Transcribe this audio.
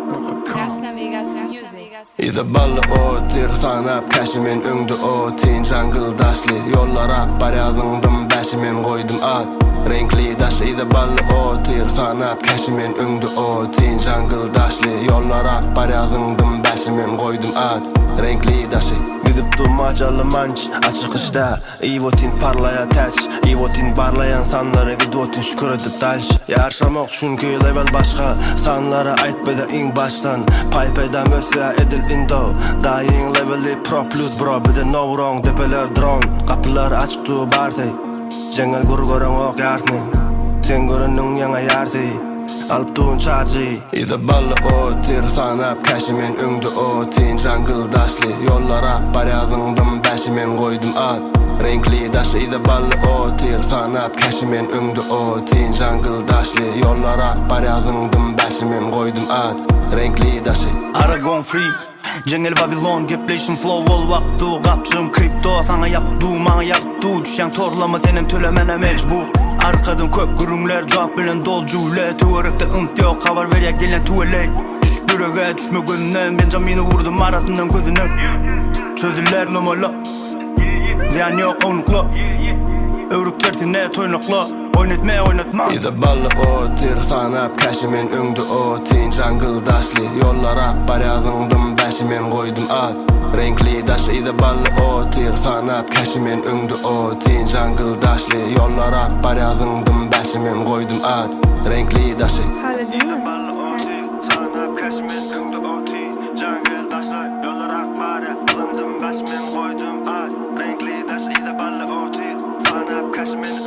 Ida ballı otir sanap kaşimen öngdü otin jungle daşlı yollara baryazındım başimen koydum at renkli daş ida ballı otir sanap kaşimen öngdü otin jungle daşlı yollara baryazındım başimen koydum at renkli daşı gidip durma calı manç açıkışta ivotin parlaya taç ivotin barlayan sanları gidotin şükür edip dalş yaşamak çünkü level başka sanlara aytbeda in baştan paypeda mösya edil indo dying leveli pro plus bro bir de no wrong depeler drone kapılar açıktı bartay jengel gurgoran ok yartni sen görünün yana yartay alıp tuğun chargey ida ballı otir sanap kaşimen öngdü otin jungle daşlı yollara baryazındım başimen koydum at renkli daşı ida ballı otir sanap kaşimen öngdü otin jungle daşlı yollara baryazındım başimen koydum at renkli daşı Aragon free Jengel Babylon gepleşim flow ol vaktu Kapçım kripto sana yaptu Mana yaktı düşen torlama senem tölemene mecbur Arkadan köp gürünler cevap bilen dolcule Tüverekte ınt yok haber ver ya gelen tuveley Düş bürege düşme gönlünden Benjamin'i vurdum arasından gözüne Çözüller numala Ziyan yok onukla Övrük tersine toynukla oynatma ida ballı otir sanap kaşimen öngdü otin jungle daşlı yollara baryazındım başimen koydum at renkli daş ida ballı otir sanap kaşimen öngdü otin jungle daşlı yollara baryazındım başimen koydum at renkli daşı ida ballı otir sanap kaşimen öngdü otin jungle daşlı yollara baryazındım başimen koydum at renkli daş ida ballı otir sanap kaşimen